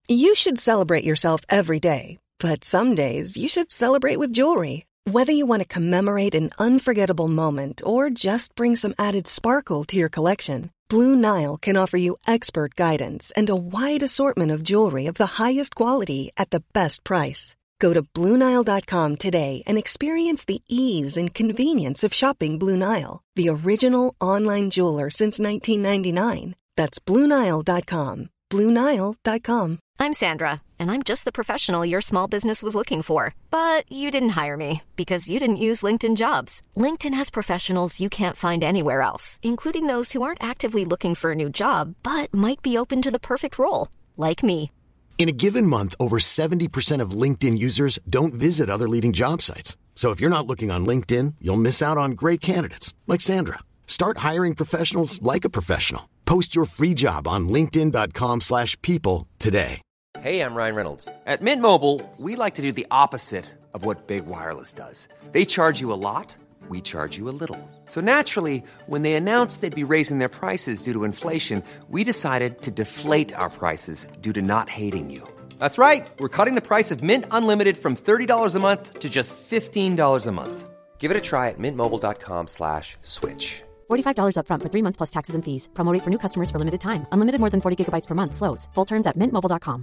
You should celebrate yourself every day, but some days you should celebrate with jewelry. Whether you want to commemorate an unforgettable moment or just bring some added sparkle to your collection, Blue Nile can offer you expert guidance and a wide assortment of jewelry of the highest quality at the best price. Go to BlueNile.com today and experience the ease and convenience of shopping Blue Nile, the original online jeweler since 1999. That's BlueNile.com. BlueNile.com. I'm Sandra, and I'm just the professional your small business was looking for. But you didn't hire me because you didn't use LinkedIn Jobs. LinkedIn has professionals you can't find anywhere else, including those who aren't actively looking for a new job, but might be open to the perfect role, like me. In a given month, over 70% of LinkedIn users don't visit other leading job sites. So if you're not looking on LinkedIn, you'll miss out on great candidates like Sandra. Start hiring professionals like a professional. Post your free job on linkedin.com/people today. Hey, I'm Ryan Reynolds. At Mint Mobile, we like to do the opposite of what Big Wireless does. They charge you a lot, we charge you a little. So naturally, when they announced they'd be raising their prices due to inflation, we decided to deflate our prices due to not hating you. That's right. We're cutting the price of Mint Unlimited from $30 a month to just $15 a month. Give it a try at mintmobile.com/switch. $45 up front for 3 months plus taxes and fees. Promo rate for new customers for limited time. Unlimited more than 40 gigabytes per month. Slows full terms at mintmobile.com.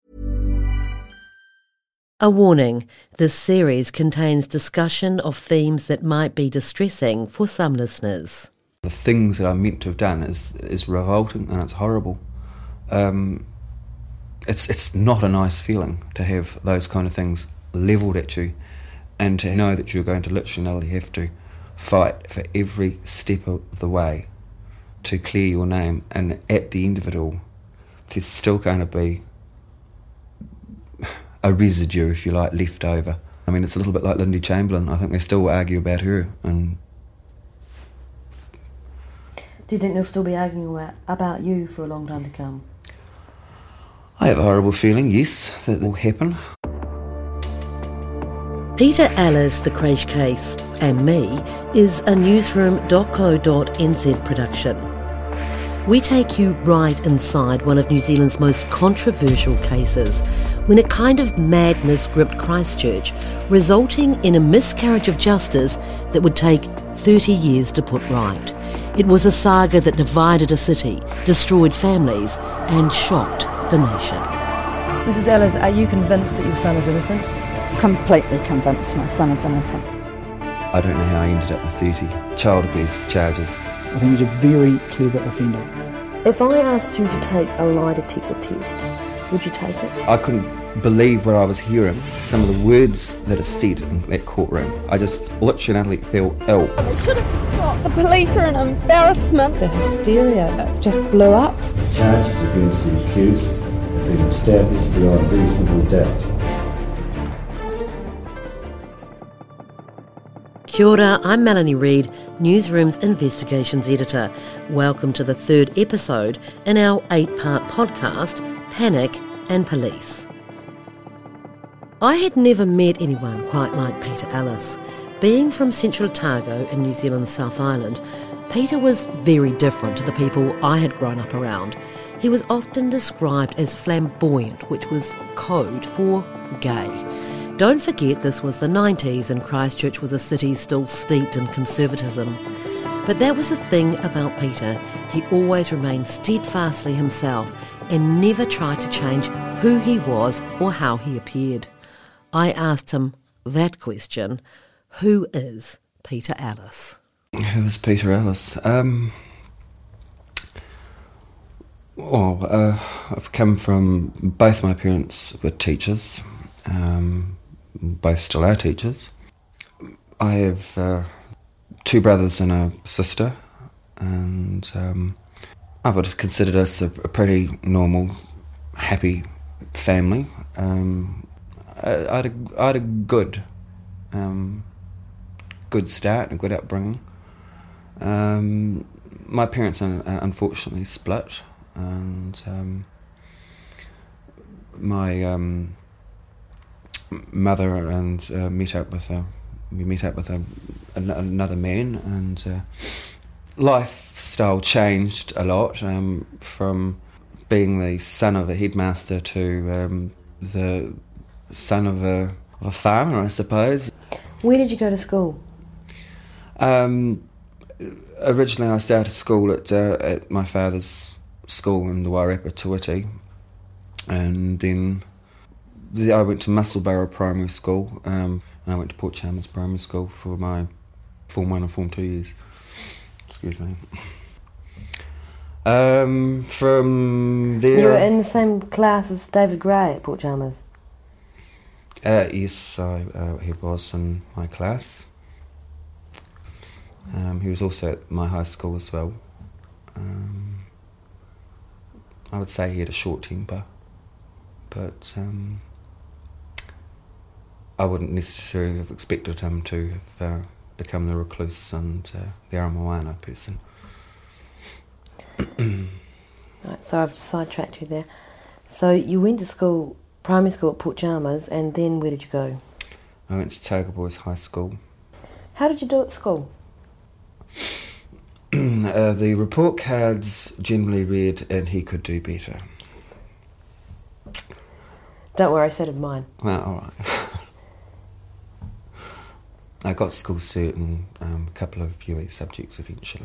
A warning, this series contains discussion of themes that might be distressing for some listeners. The things that I'm meant to have done is revolting and it's horrible. It's not a nice feeling to have those kind of things levelled at you and to know that you're going to literally have to fight for every step of the way to clear your name, and at the end of it all there's still going to be a residue, if you like, left over. I mean, it's a little bit like Lindy Chamberlain. I think they still argue about her. And do you think they'll still be arguing about you for a long time to come? I have a horrible feeling, yes, that will happen. Peter Ellis, The Crash Case, and Me is a newsroom.co.nz production. We take you right inside one of New Zealand's most controversial cases, when a kind of madness gripped Christchurch, resulting in a miscarriage of justice that would take 30 years to put right. It was a saga that divided a city, destroyed families, and shocked the nation. Mrs. Ellis, are you convinced that your son is innocent? Completely convinced my son is innocent. I don't know how I ended up with 30 child abuse charges. I think he's a very clever offender. If I asked you to take a lie detector test, would you take it? I couldn't believe what I was hearing. Some of the words that are said in that courtroom. I just literally feel ill. They should have got the police are an embarrassment. The hysteria just blew up. Charges against the accused have been established beyond reasonable doubt. Kia ora, I'm Melanie Reid, Newsroom's Investigations Editor. Welcome to the third episode in our 8-part podcast, Panic and Police. I had never met anyone quite like Peter Ellis. Being from Central Otago in New Zealand's South Island, Peter was very different to the people I had grown up around. He was often described as flamboyant, which was code for gay. Don't forget this was the 90s and Christchurch was a city still steeped in conservatism. But that was the thing about Peter. He always remained steadfastly himself and never tried to change who he was or how he appeared. I asked him that question: who is Peter Ellis? Who is Peter Ellis? I've come from, both my parents were teachers. Both still are teachers. I have 2 brothers and a sister, and I would have considered us a pretty normal, happy family. I had a good start and a good upbringing. My parents unfortunately split, and my mother and met up with another man, and lifestyle changed a lot from being the son of a headmaster to the son of a farmer, I suppose. Where did you go to school? Originally I started school at my father's school in the Wairarapa, Te Witi, and then I went to Musselburgh Primary School, and I went to Port Chalmers Primary School for my Form 1 and Form 2 years. Excuse me. From there... You were in the same class as David Gray at Port Chalmers? Yes, he was in my class. He was also at my high school as well. I would say he had a short temper, but I wouldn't necessarily have expected him to have become the recluse and the Aramoana person. Right, so I've just sidetracked you there. So you went to school, primary school at Port Chalmers, and then where did you go? I went to Toga Boys High School. How did you do at school? The report cards generally read, and he could do better. Don't worry, so did mine. Well, all right. I got school cert in a couple of UE subjects eventually.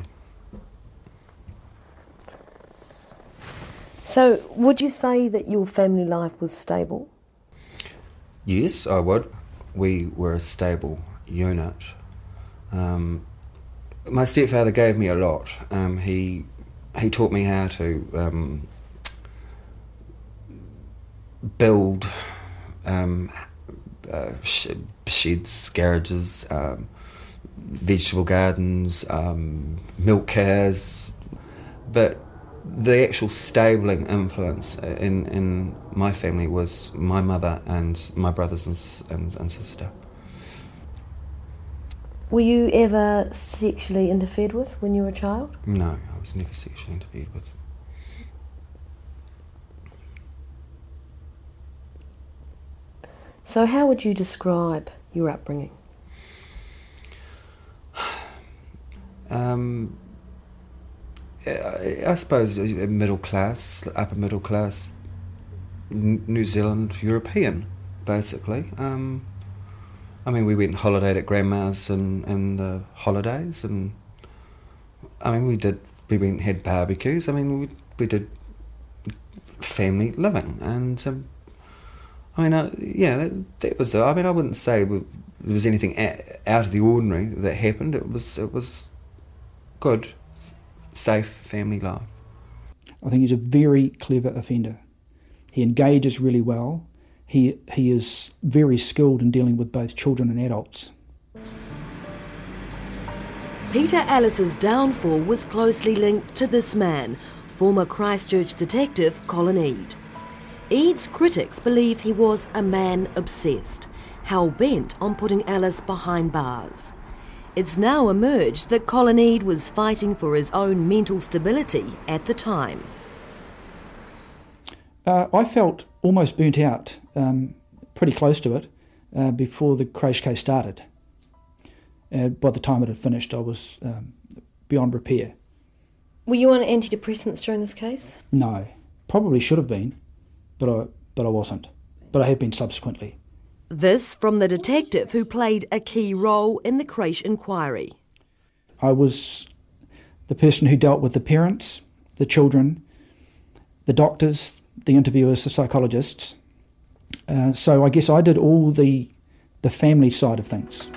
So, would you say that your family life was stable? Yes, I would. We were a stable unit. My stepfather gave me a lot. He taught me how to build sheds, garages, vegetable gardens, milk cows, but the actual stabling influence in my family was my mother and my brothers and sister. Were you ever sexually interfered with when you were a child? No, I was never sexually interfered with. So how would you describe your upbringing? I suppose middle class, upper middle class, New Zealand European, basically. I mean, we went and holidayed at Grandma's in the holidays, and I mean, we went and had barbecues. I mean, we did family living, and I mean, that was. I mean, I wouldn't say there was anything out of the ordinary that happened. It was good, safe family life. I think he's a very clever offender. He engages really well. He is very skilled in dealing with both children and adults. Peter Ellis's downfall was closely linked to this man, former Christchurch detective Colin Eade. Eade's critics believe he was a man obsessed, hell-bent on putting Ellis behind bars. It's now emerged that Colin Eade was fighting for his own mental stability at the time. I felt almost burnt out, pretty close to it, before the Crash case started. By the time it had finished, I was beyond repair. Were you on antidepressants during this case? No, probably should have been, but I wasn't. But I have been subsequently. This from the detective who played a key role in the Crash inquiry. I was the person who dealt with the parents, the children, the doctors, the interviewers, the psychologists. So I guess I did all the family side of things.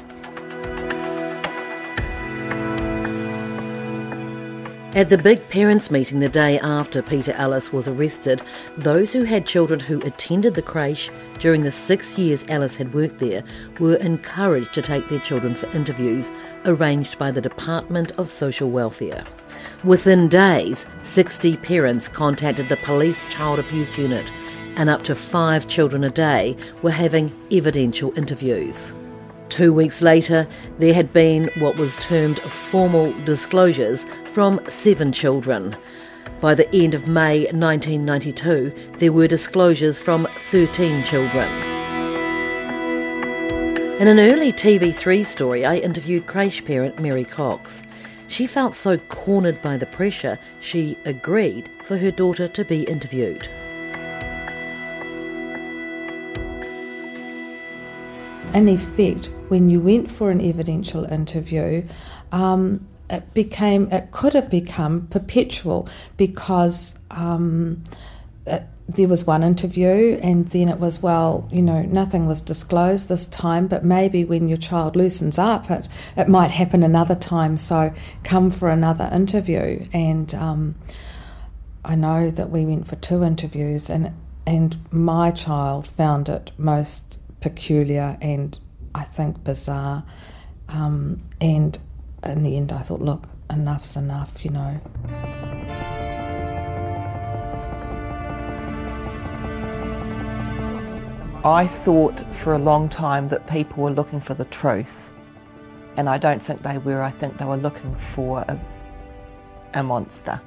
At the big parents' meeting the day after Peter Ellis was arrested, those who had children who attended the creche during the 6 years Ellis had worked there were encouraged to take their children for interviews arranged by the Department of Social Welfare. Within days, 60 parents contacted the police child abuse unit, and up to 5 children a day were having evidential interviews. 2 weeks later, there had been what was termed formal disclosures from 7 children. By the end of May 1992, there were disclosures from 13 children. In an early TV3 story, I interviewed creche parent Mary Cox. She felt so cornered by the pressure, she agreed for her daughter to be interviewed. In effect, when you went for an evidential interview, it could have become perpetual because there was one interview and then it was, nothing was disclosed this time, but maybe when your child loosens up, it might happen another time, so come for another interview. And I know that we went for 2 interviews and my child found it most peculiar and I think bizarre. And in the end I thought, look, enough's enough, I thought for a long time that people were looking for the truth, and I don't think they were. I think they were looking for a monster.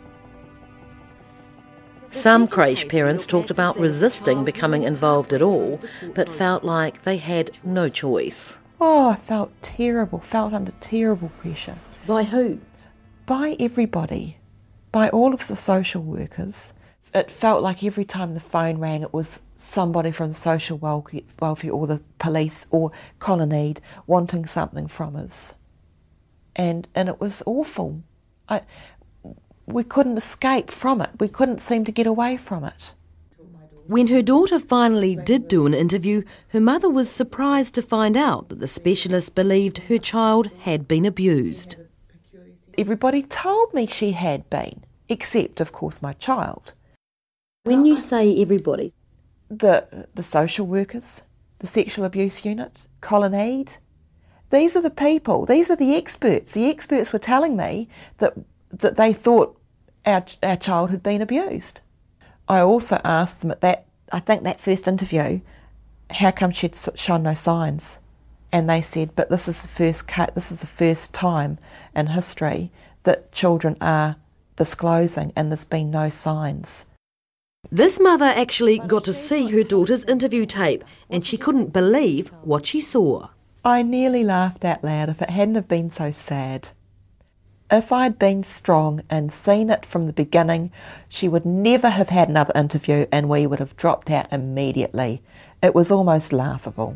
Some creche parents talked about resisting becoming involved at all, but felt like they had no choice. Oh, I felt terrible, felt under terrible pressure. By who? By everybody, by all of the social workers. It felt like every time the phone rang it was somebody from the social welfare or the police or Colonnade wanting something from us. And it was awful. We couldn't escape from it. We couldn't seem to get away from it. When her daughter finally did do an interview, her mother was surprised to find out that the specialist believed her child had been abused. Everybody told me she had been, except, of course, my child. When you say everybody? The social workers, the sexual abuse unit, Colonnade. These are the people, these are the experts. The experts were telling me that they thought our child had been abused. I also asked them at that first interview, how come she'd shown no signs? And they said, but this is the first time in history that children are disclosing and there's been no signs. This mother actually got to see her daughter's interview tape and she couldn't believe what she saw. I nearly laughed out loud if it hadn't have been so sad. If I'd been strong and seen it from the beginning, she would never have had another interview and we would have dropped out immediately. It was almost laughable.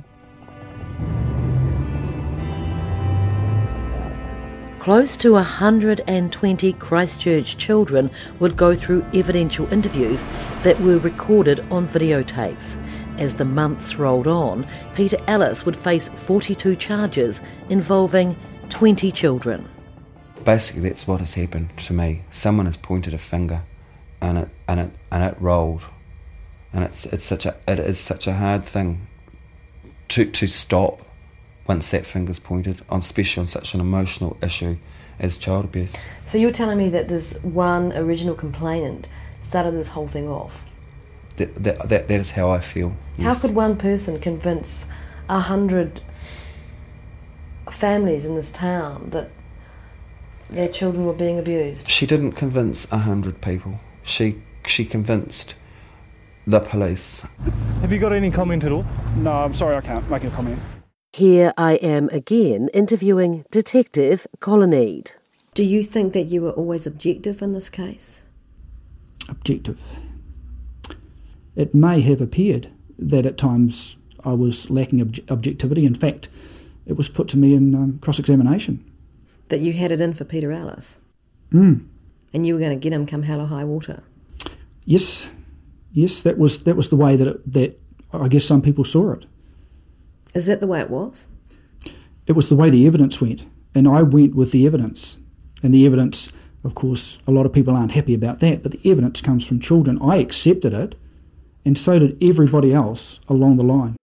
Close to 120 Christchurch children would go through evidential interviews that were recorded on videotapes. As the months rolled on, Peter Ellis would face 42 charges involving 20 children. Basically, that's what has happened to me. Someone has pointed a finger, and it rolled, and it is such a hard thing to stop once that finger's pointed, especially on such an emotional issue as child abuse. So you're telling me that this one original complainant started this whole thing off? That is how I feel. Yes. How could one person convince 100 families in this town that their children were being abused? She didn't convince 100 people. She convinced the police. Have you got any comment at all? No, I'm sorry, I can't make a comment. Here I am again interviewing Detective Colonnade. Do you think that you were always objective in this case? Objective. It may have appeared that at times I was lacking objectivity. In fact, it was put to me in cross-examination. That you had it in for Peter Ellis? And you were going to get him come hell or high water? Yes, that was the way that I guess some people saw it. Is that the way it was? It was the way the evidence went, and I went with the evidence. And the evidence, of course, a lot of people aren't happy about that, but the evidence comes from children. I accepted it, and so did everybody else along the line.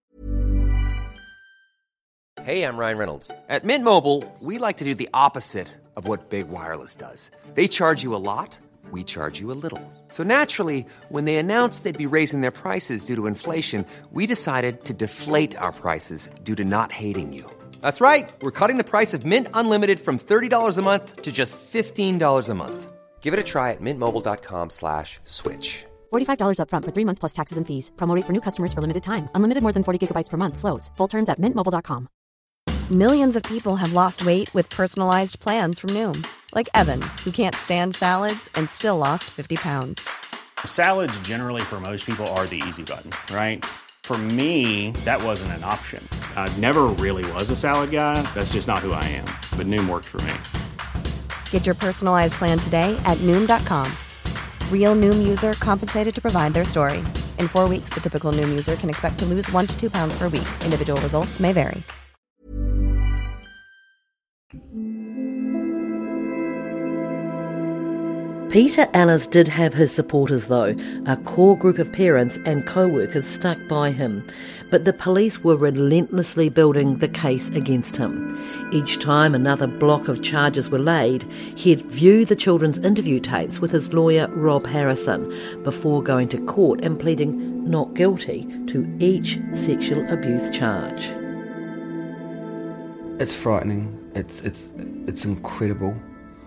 Hey, I'm Ryan Reynolds. At Mint Mobile, we like to do the opposite of what Big Wireless does. They charge you a lot, we charge you a little. So naturally, when they announced they'd be raising their prices due to inflation, we decided to deflate our prices due to not hating you. That's right. We're cutting the price of Mint Unlimited from $30 a month to just $15 a month. Give it a try at mintmobile.com/switch. $45 up front for 3 months plus taxes and fees. Promo rate for new customers for limited time. Unlimited more than 40 gigabytes per month. Slows full terms at mintmobile.com. Millions of people have lost weight with personalized plans from Noom. Like Evan, who can't stand salads and still lost 50 pounds. Salads generally for most people are the easy button, right? For me, that wasn't an option. I never really was a salad guy. That's just not who I am. But Noom worked for me. Get your personalized plan today at Noom.com. Real Noom user compensated to provide their story. In 4 weeks, the typical Noom user can expect to lose 1 to 2 pounds per week. Individual results may vary. Peter Ellis did have his supporters though, a core group of parents and co-workers stuck by him. But the police were relentlessly building the case against him. Each time another block of charges were laid, he'd view the children's interview tapes with his lawyer Rob Harrison before going to court and pleading not guilty to each sexual abuse charge. It's frightening. It's incredible.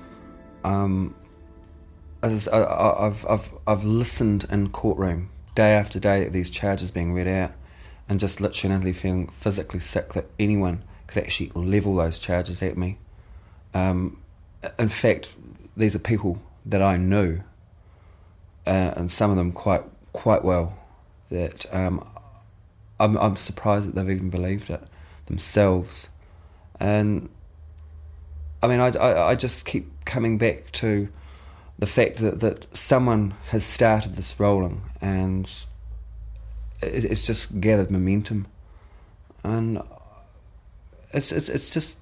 I've listened in courtroom day after day at these charges being read out, and just literally feeling physically sick that anyone could actually level those charges at me. In fact, these are people that I knew, and some of them quite well. That I'm surprised that they've even believed it themselves. And I mean, I just keep coming back to the fact that someone has started this rolling, and it's just gathered momentum, and it's just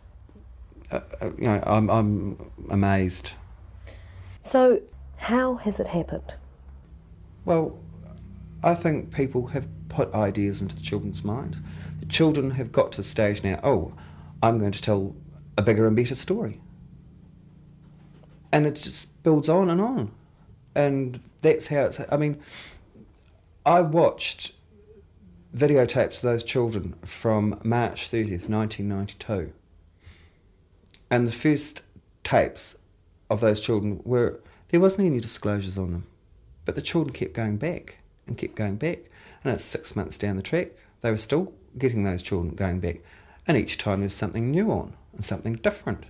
I'm amazed. So, how has it happened? Well, I think people have put ideas into the children's minds. The children have got to the stage now. Oh, I'm going to tell a bigger and better story. And it just builds on, and that's how it's. I mean, I watched videotapes of those children from March 30th, 1992, and the first tapes of those children there wasn't any disclosures on them, but the children kept going back, and it's 6 months down the track, they were still getting those children going back, and each time there's something new on and something different.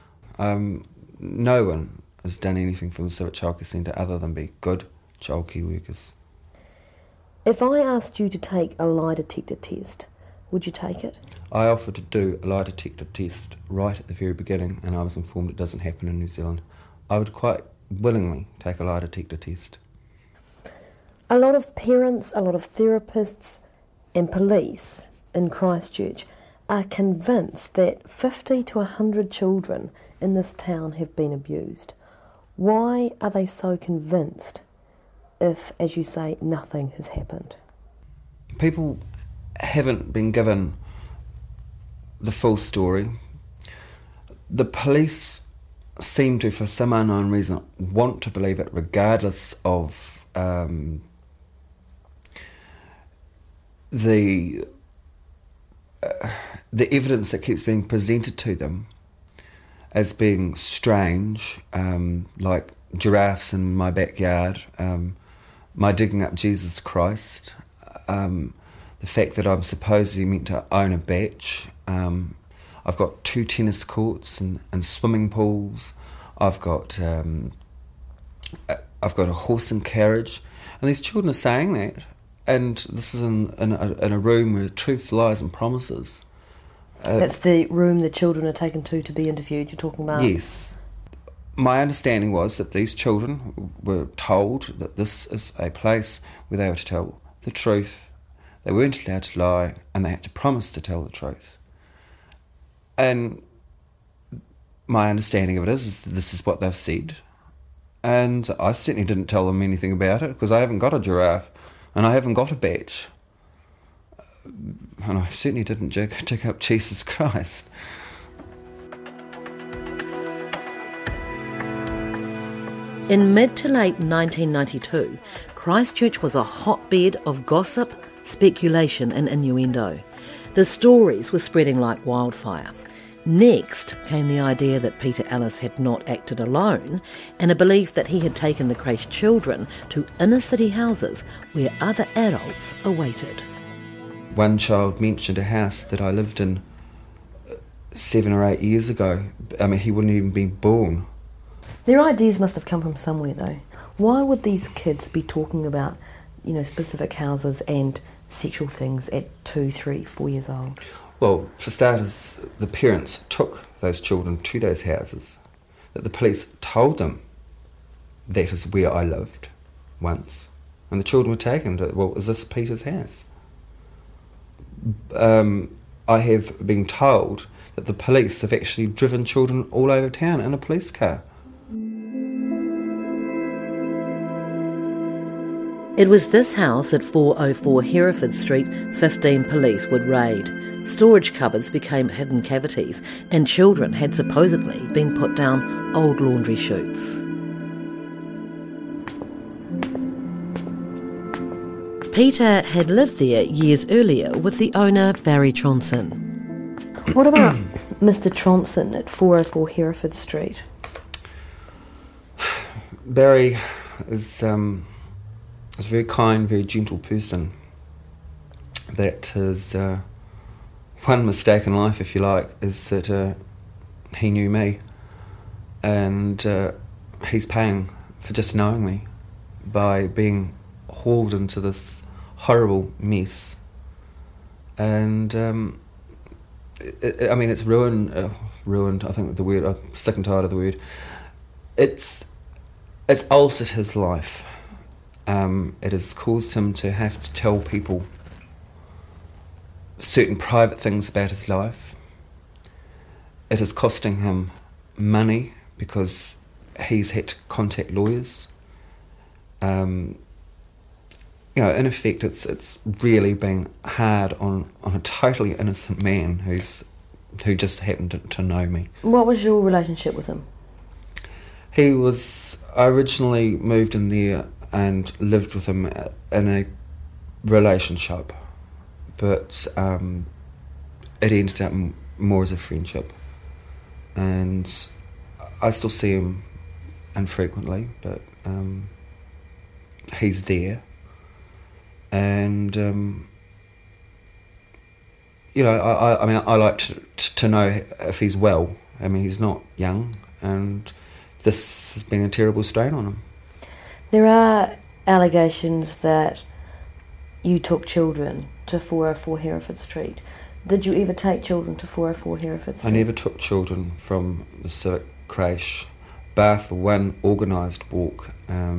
No one has done anything from the Civic Childcare Centre other than be good childcare workers. If I asked you to take a lie detector test, would you take it? I offered to do a lie detector test right at the very beginning, and I was informed it doesn't happen in New Zealand. I would quite willingly take a lie detector test. A lot of parents, a lot of therapists and police in Christchurch are convinced that 50 to 100 children in this town have been abused. Why are they so convinced if, as you say, nothing has happened? People haven't been given the full story. The police seem to, for some unknown reason, want to believe it regardless of the evidence that keeps being presented to them as being strange, like giraffes in my backyard, my digging up Jesus Christ, the fact that I'm supposedly meant to own a bach. I've got 2 tennis courts and swimming pools. I've got a horse and carriage, and these children are saying that. And this is in a room where truth, lies and promises. That's the room the children are taken to be interviewed, you're talking about? Yes. My understanding was that these children were told that this is a place where they were to tell the truth, they weren't allowed to lie, and they had to promise to tell the truth. And my understanding of it is that this is what they've said. And I certainly didn't tell them anything about it, because I haven't got a giraffe. And I haven't got a badge. And I certainly didn't dig up Jesus Christ. In mid to late 1992, Christchurch was a hotbed of gossip, speculation and innuendo. The stories were spreading like wildfire. Next came the idea that Peter Ellis had not acted alone, and a belief that he had taken the creche children to inner city houses where other adults awaited. One child mentioned a house that I lived in 7 or 8 years ago. I mean, he wouldn't even be born. Their ideas must have come from somewhere, though. Why would these kids be talking about, specific houses and sexual things at 2, 3, 4 years old? Well, for starters, the parents took those children to those houses. That the police told them that is where I lived once. And the children were taken to, well, is this Peter's house? I have been told that the police have actually driven children all over town in a police car. It was this house at 404 Hereford Street 15 police would raid. Storage cupboards became hidden cavities, and children had supposedly been put down old laundry chutes. Peter had lived there years earlier with the owner Barry Tronson. What about Mr. Tronson at 404 Hereford Street? Barry is a very kind, very gentle person. That his one mistake in life, if you like, is that he knew me, and he's paying for just knowing me by being hauled into this horrible mess. And it's ruined, I think the word, I'm sick and tired of the word. It's altered his life. It has caused him to have to tell people certain private things about his life. It is costing him money because he's had to contact lawyers. In effect, it's really been hard on a totally innocent man who just happened to know me. What was your relationship with him? I originally moved in there and lived with him in a relationship, but it ended up more as a friendship. And I still see him infrequently, but he's there. And I like to know if he's well. I mean, he's not young, and this has been a terrible strain on him. There are allegations that you took children to 404 Hereford Street. Did you ever take children to 404 Hereford Street? I never took children from the civic creche, bar for one organised walk,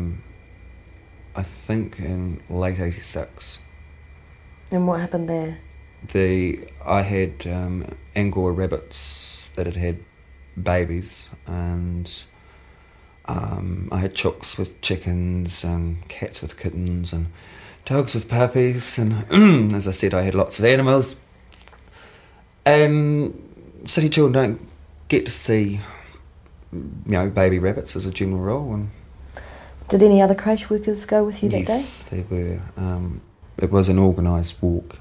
I think in late 86. And what happened there? I had Angora rabbits that had babies, and I had chooks with chickens and cats with kittens and dogs with puppies, and as I said, I had lots of animals. And city children don't get to see, baby rabbits as a general rule. And did any other creche workers go with you that day? Yes, they were. It was an organised walk.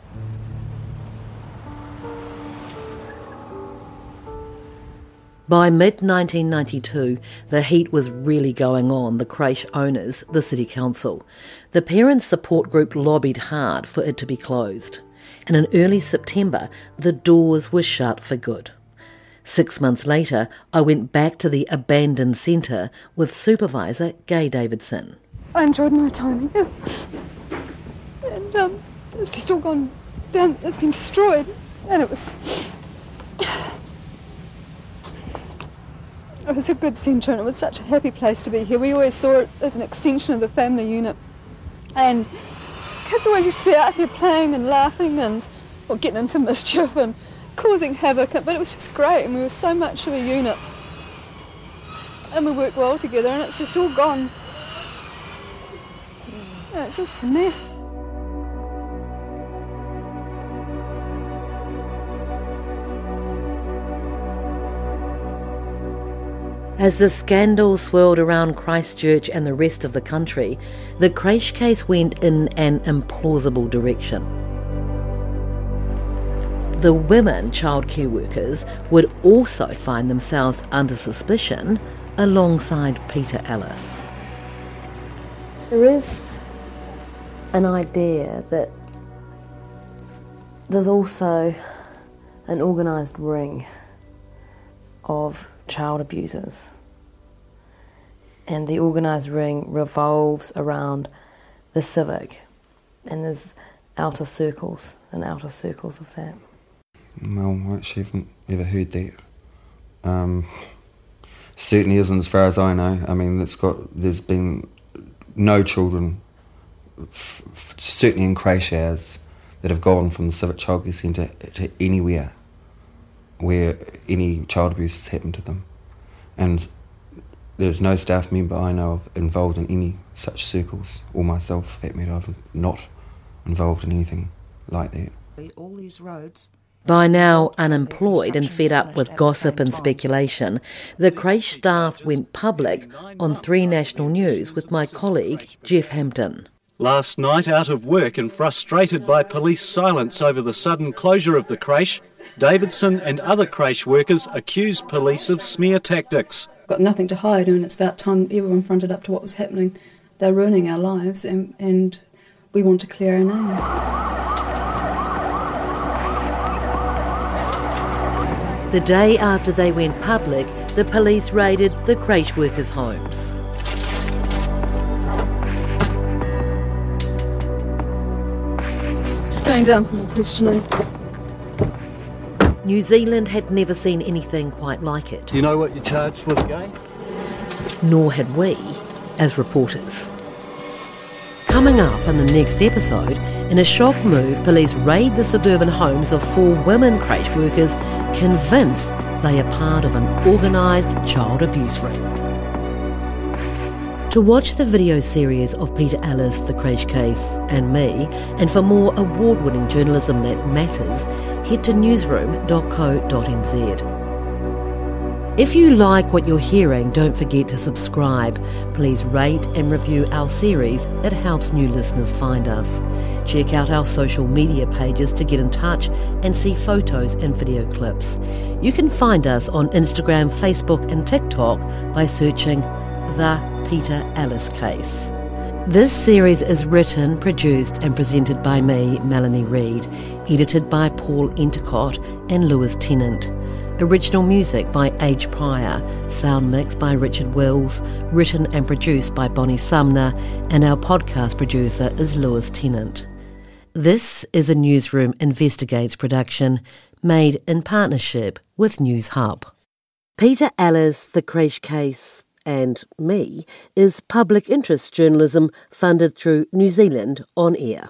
By mid-1992, the heat was really going on the creche owners, the City Council. The parents' support group lobbied hard for it to be closed. And in early September, the doors were shut for good. 6 months later, I went back to the abandoned centre with supervisor Gay Davidson. I enjoyed my time here. And it's just all gone down, it's been destroyed. And it was a good centre, and it was such a happy place to be here. We always saw it as an extension of the family unit. And kids always used to be out there playing and laughing and getting into mischief and causing havoc, but it was just great, and we were so much of a unit. And we worked well together, and it's just all gone. Yeah, it's just a mess. As the scandal swirled around Christchurch and the rest of the country, the creche case went in an implausible direction. The women childcare workers would also find themselves under suspicion alongside Peter Ellis. There is an idea that there's also an organised ring of child abusers and the organised ring revolves around the civic, and there's outer circles and outer circles of that. Well, I actually haven't ever heard that. Certainly isn't, as far as I know. I mean, there's been no children, certainly in creche hours, that have gone from the Civic Childcare Centre to anywhere where any child abuse has happened to them. And there's no staff member I know of involved in any such circles, or myself, for that matter. I'm not involved in anything like that. All these roads. By now unemployed and fed up with gossip and speculation, the creche staff went public on 3 National News with my colleague Jeff Hampton. Last night, out of work and frustrated by police silence over the sudden closure of the creche, Davidson and other creche workers accused police of smear tactics. Got nothing to hide, and it's about time everyone fronted up to what was happening. They're ruining our lives, and we want to clear our names. The day after they went public, the police raided the creche workers' homes. Staying down from the questioning. New Zealand had never seen anything quite like it. Do you know what you're charged with again? Nor had we, as reporters. Coming up in the next episode, in a shock move, police raid the suburban homes of 4 women creche workers convinced they are part of an organised child abuse ring. To watch the video series of Peter Ellis, The Creche Case, and me, and for more award-winning journalism that matters, head to newsroom.co.nz. If you like what you're hearing, don't forget to subscribe. Please rate and review our series. It helps new listeners find us. Check out our social media pages to get in touch and see photos and video clips. You can find us on Instagram, Facebook and TikTok by searching The Peter Ellis Case. This series is written, produced and presented by me, Melanie Reid, edited by Paul Entercott and Lewis Tennant. Original music by Age Pryor, sound mix by Richard Wills, written and produced by Bonnie Sumner, and our podcast producer is Lewis Tennant. This is a Newsroom Investigates production, made in partnership with News Hub. Peter Ellis, The Creche Case, and me is public interest journalism funded through New Zealand On Air.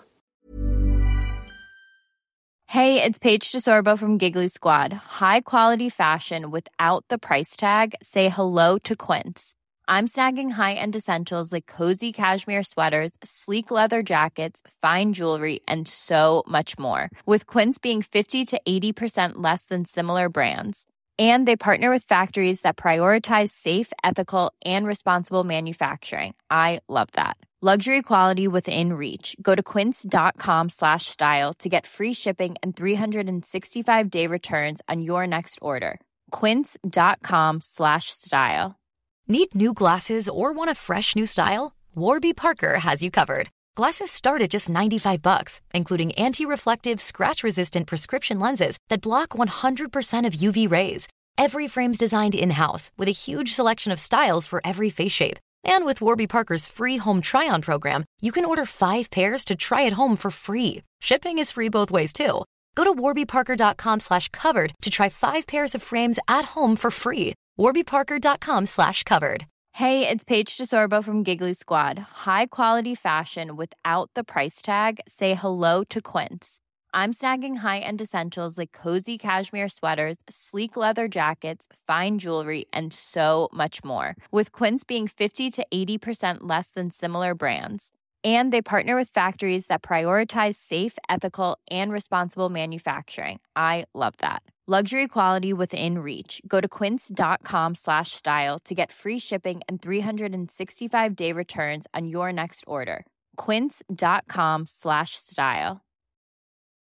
Hey, it's Paige DeSorbo from Giggly Squad. High quality fashion without the price tag. Say hello to Quince. I'm snagging high-end essentials like cozy cashmere sweaters, sleek leather jackets, fine jewelry, and so much more. With Quince being 50 to 80% less than similar brands. And they partner with factories that prioritize safe, ethical, and responsible manufacturing. I love that. Luxury quality within reach. Go to quince.com/style to get free shipping and 365-day returns on your next order. Quince.com/style. Need new glasses or want a fresh new style? Warby Parker has you covered. Glasses start at just $95, including anti-reflective, scratch-resistant prescription lenses that block 100% of UV rays. Every frame's designed in-house with a huge selection of styles for every face shape. And with Warby Parker's free home try-on program, you can order 5 pairs to try at home for free. Shipping is free both ways, too. Go to warbyparker.com/covered to try 5 pairs of frames at home for free. warbyparker.com/covered. Hey, it's Paige DeSorbo from Giggly Squad. High quality fashion without the price tag. Say hello to Quince. I'm snagging high-end essentials like cozy cashmere sweaters, sleek leather jackets, fine jewelry, and so much more. With Quince being 50 to 80% less than similar brands. And they partner with factories that prioritize safe, ethical, and responsible manufacturing. I love that. Luxury quality within reach. Go to quince.com/style to get free shipping and 365-day returns on your next order. Quince.com/style.